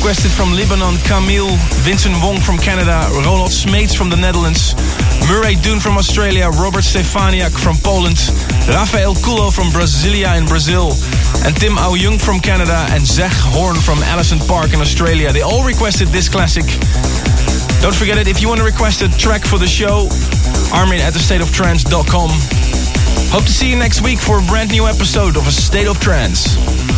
requested from Lebanon, Camille, Vincent Wong from Canada, Ronald Smeets from the Netherlands, Murray Doon from Australia, Robert Stefaniak from Poland, Rafael Kulo from Brasilia in Brazil, and Tim Au-Jung from Canada, and Zeg Horn from Allison Park in Australia. They all requested this classic. Don't forget it, if you want to request a track for the show, armin@astateoftrance.com. Hope to see you next week for a brand new episode of A State of Trance.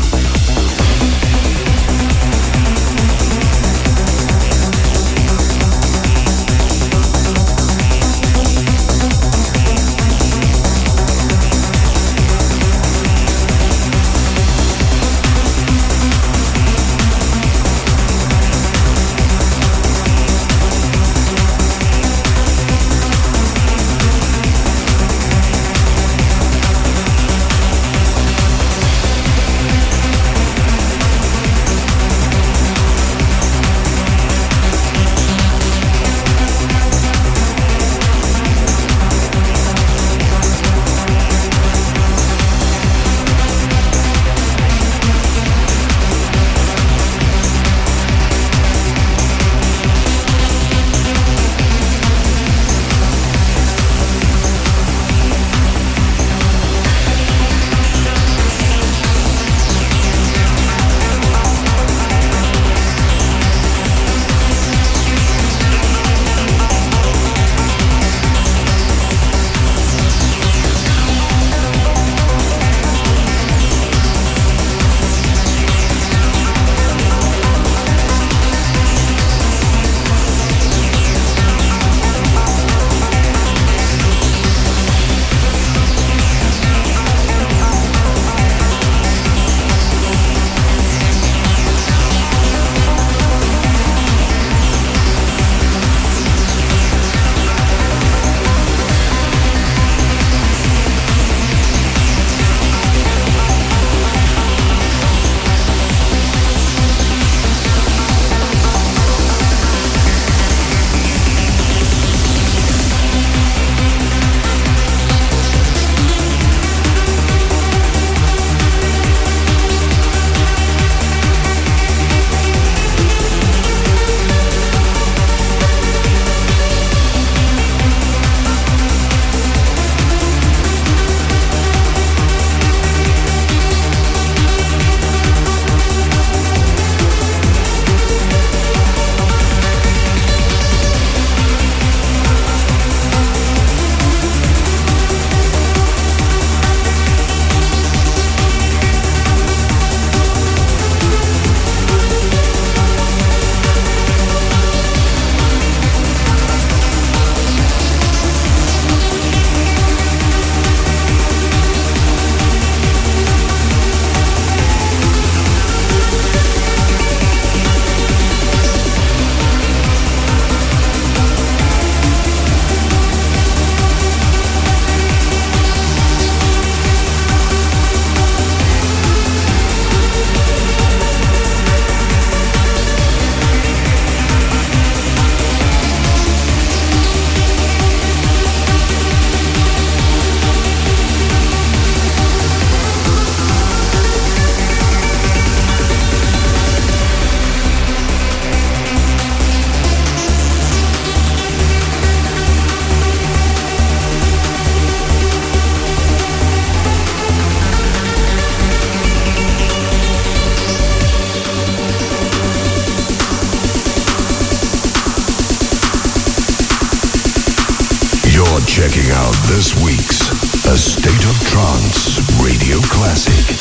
Checking out this week's A State of Trance Radio Classic.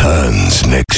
returns next